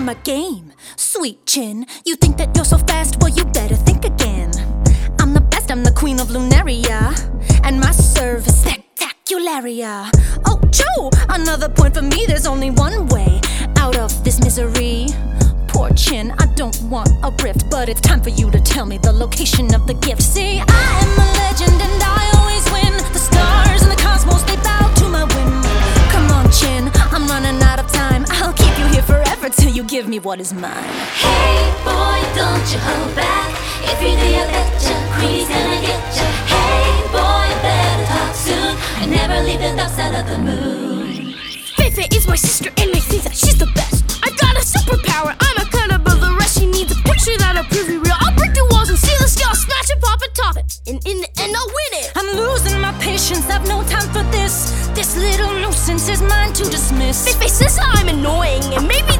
my game. Sweet chin, you think that you're so fast? Well, you better think again. I'm the best, I'm the queen of Lunaria, and my serve is spectacularia. Oh, Joe, another point for me. There's only one way out of this misery. Poor chin, I don't want a rift, but it's time for you to tell me the location of the gift. See, I am a legend and I always win. The stars and the cosmos, they bow to my whim. Come on, chin, I'm running out of time. I'll keep you here forever till you give me what is mine. Hey boy, don't you hold back. If you do, you betcha, Queenie's gonna get ya. Hey boy, better talk soon and never leave the dark side of the moon. Feifei is my sister and may think that she's the best. I got a superpower, I'm a cut above the rest. She needs a picture that'll prove me real. I'll break the walls and steal the scale, smash it, pop it, top it, and in the end I'll win it. I'm losing my patience, I've no time for this. This little nuisance is mine to dismiss. Feifei says I'm annoying and maybe